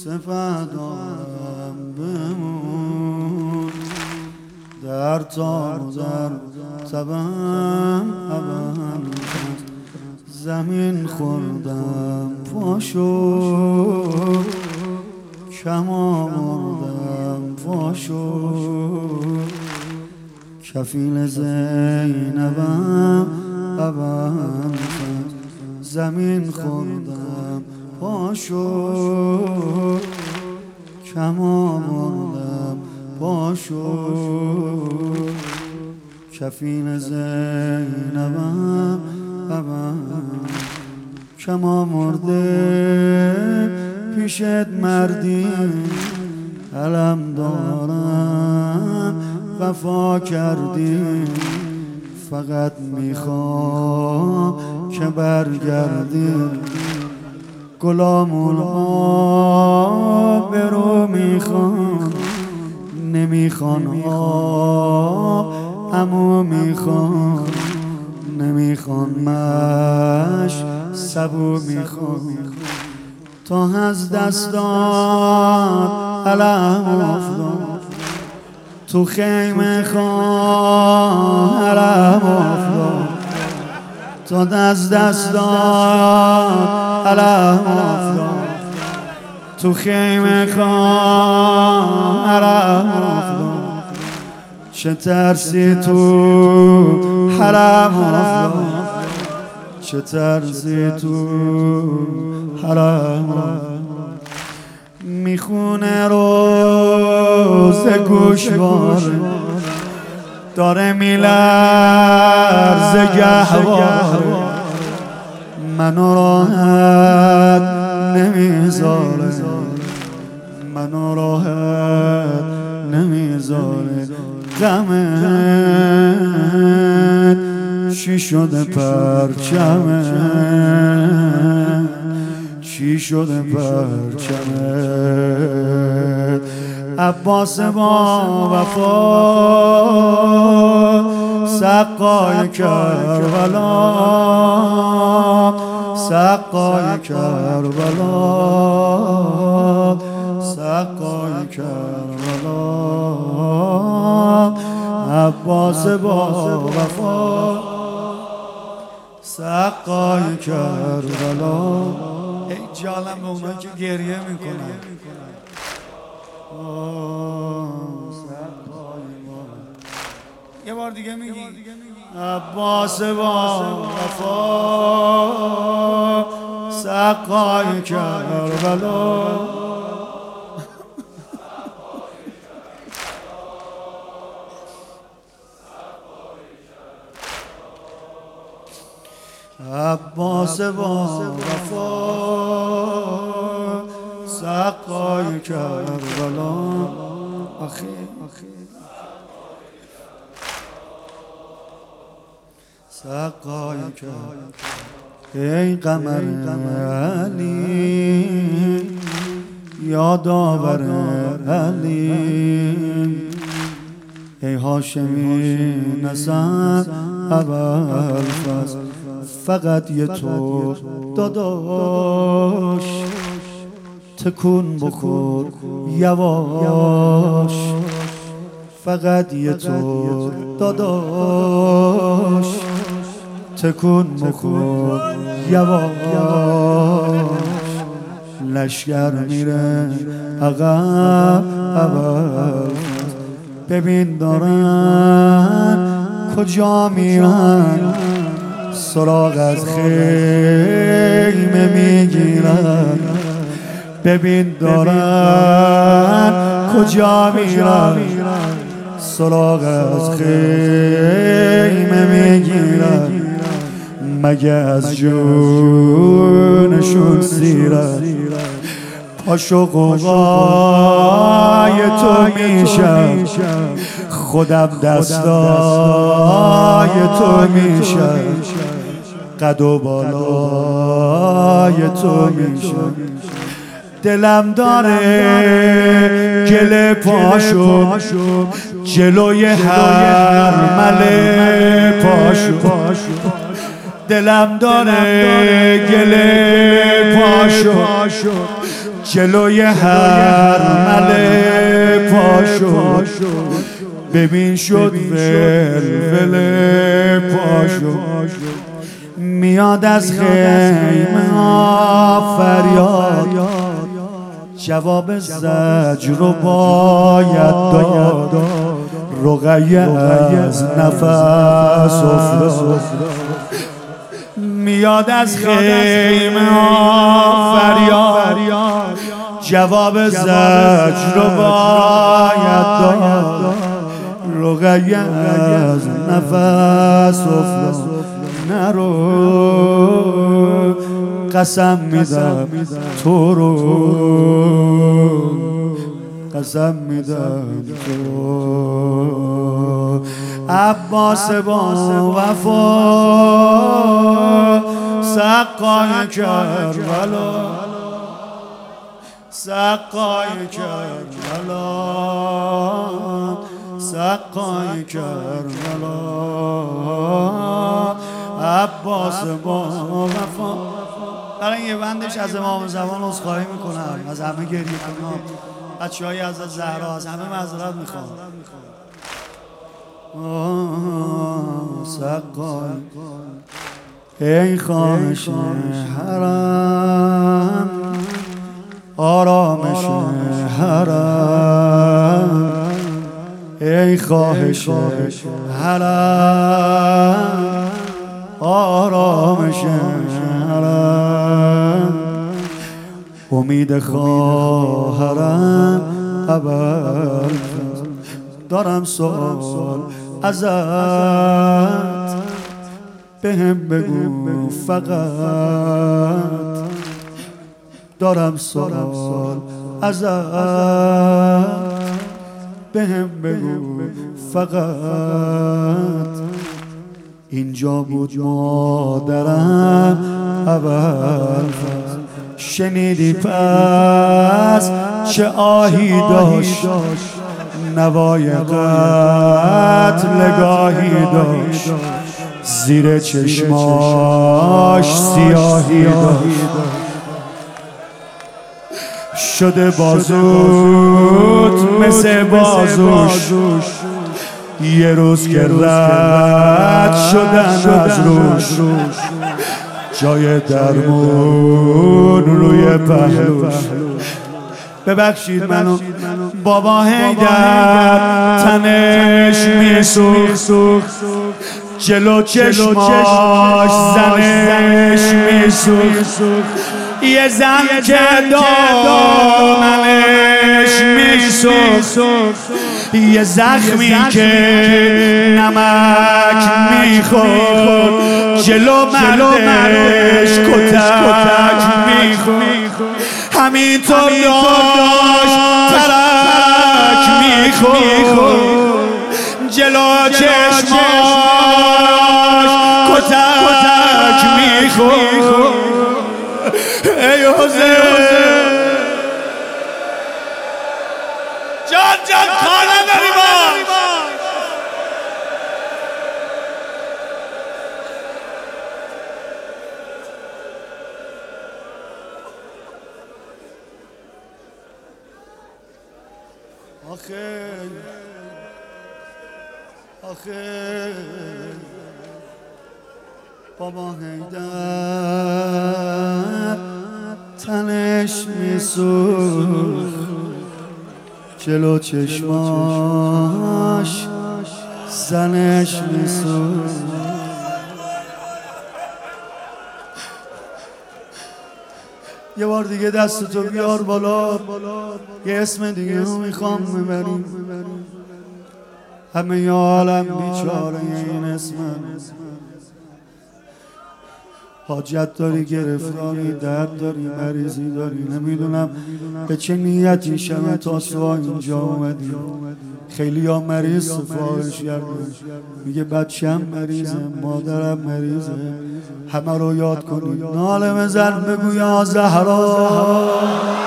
سپهدارم بمون، در تا در تبم ابد زمین خوردم پاشو، کم آوردم پاشو، کفیل زینبم ابد زمین خوردم پاشو، کم آوردم پاشو، کفیل زینبم ابد کم آورده پیشت مردی علم دارم وفا کردی، فقط میخوام که برگردی، غلامون آب رو میخوان، نمیخوان آب امو میخوان، نمیخوان مش سبو میخوان، تا از دستان علم افتاد، تو خیمه خان علم افتاد، تا از دستان علم افتاد، تو خیمه خان علم افتاد، چه ترسی تو حرم افتاد، چه ترسی تو حرم افتاد، میخونه روز گوشواره، داره میلرزه گهواره، منو راحت نمیذاره، منو راحت نمیذاره، غمت چی شده پرچمت، چی شده پرچمت، عباس با وفا سقای کربلا، سقای کربلا، سقای کربلا، عباس با وفا سقای کربلا. ای جانم به اونایی که گریه میکنن، یه بار دیگه میگی عباس با وفا سقای کربلا، عباس با وفا سقای کربلا. آخی سقای کربلا. ای قمر علی یادآور علی، ای هاشمی نسب ابوالفضل، فقط یه تو داداش، تکون بخور یواش، فقط یه تو داداش، تکون بخور یواش، لشگر میره عقب عقب، ببین دارن کجا میرن، سراغ از خیمه میگیرن، ببین دارن کجا میرن، سراغ از خیمه میگیرن، مگه از جونشون سیرن، پاشو قوقای تو میشم، خودم دستای تو میشم، قد و بالای تو میشم، دلم داره گل پاشو، جلوی هر مله پاشو، دلم داره گل پاشو، جلوی هر مله پاشو ببین شد ولول پاشو میاد از خیمه ها فریاد جواب زجر رو باید داد رقیه از نفس افتاد میاد از خیمه ها فریاد جواب زجر رو باید داد رقیه از نفس افتاد نرو قسم میدم تو رو قسم میدم تو عباس با وفا سقای کربلا سقای کربلا سقای کربلا عباس با وفا. برای یه بندش از امام زمان عذرخواهی میکنم از همه گریه کنم بچه‌های از زهرا از همه معذرت میخوام. سقای ای خواهش حرم آرامش حرم ای خواهش حرم آرامش حرم امید خواهرم ابد دارم سوال ازت بهم بگو فقط دارم سوال ازت بهم بگو فقط اینجا بود مادرم اول شنیدی پس چه آهی داشت نوای قتلگاهی داشت زیر چشماش سیاهی داشت شده بازوت مثل بازوش یه روز که رد شدن از روش جای درمون روی پهلوش ببخشید منو بابا هیدر تنش میسوخت جلو چشماش زنش میسوخت یه زن که دامنش میسوخت یه زخمی که نمک میخورد جلو مردش کتک میخورد همینطور داشت ترک میخورد جلو چشماش کتک میخورد ای حسین جان کار نداری باش آخه بابا هیدر تنش میسوخت جلو چشماش زنش میسوخت یه بار دیگه دستتو بیار بالا یه اسم دیگه رو میخوام ببریم همه عالم بیچاره این اسم حاجت داری گرفتاری درد داری مریضی داری نمیدونم به چه نیتی شب تا صبح اینجا اومدی خیلی ها مریض سفارش کردن میگه بچه‌م مریضه مادرم مریضه همه رو یاد کنید ناله بزن بگو یا زهرا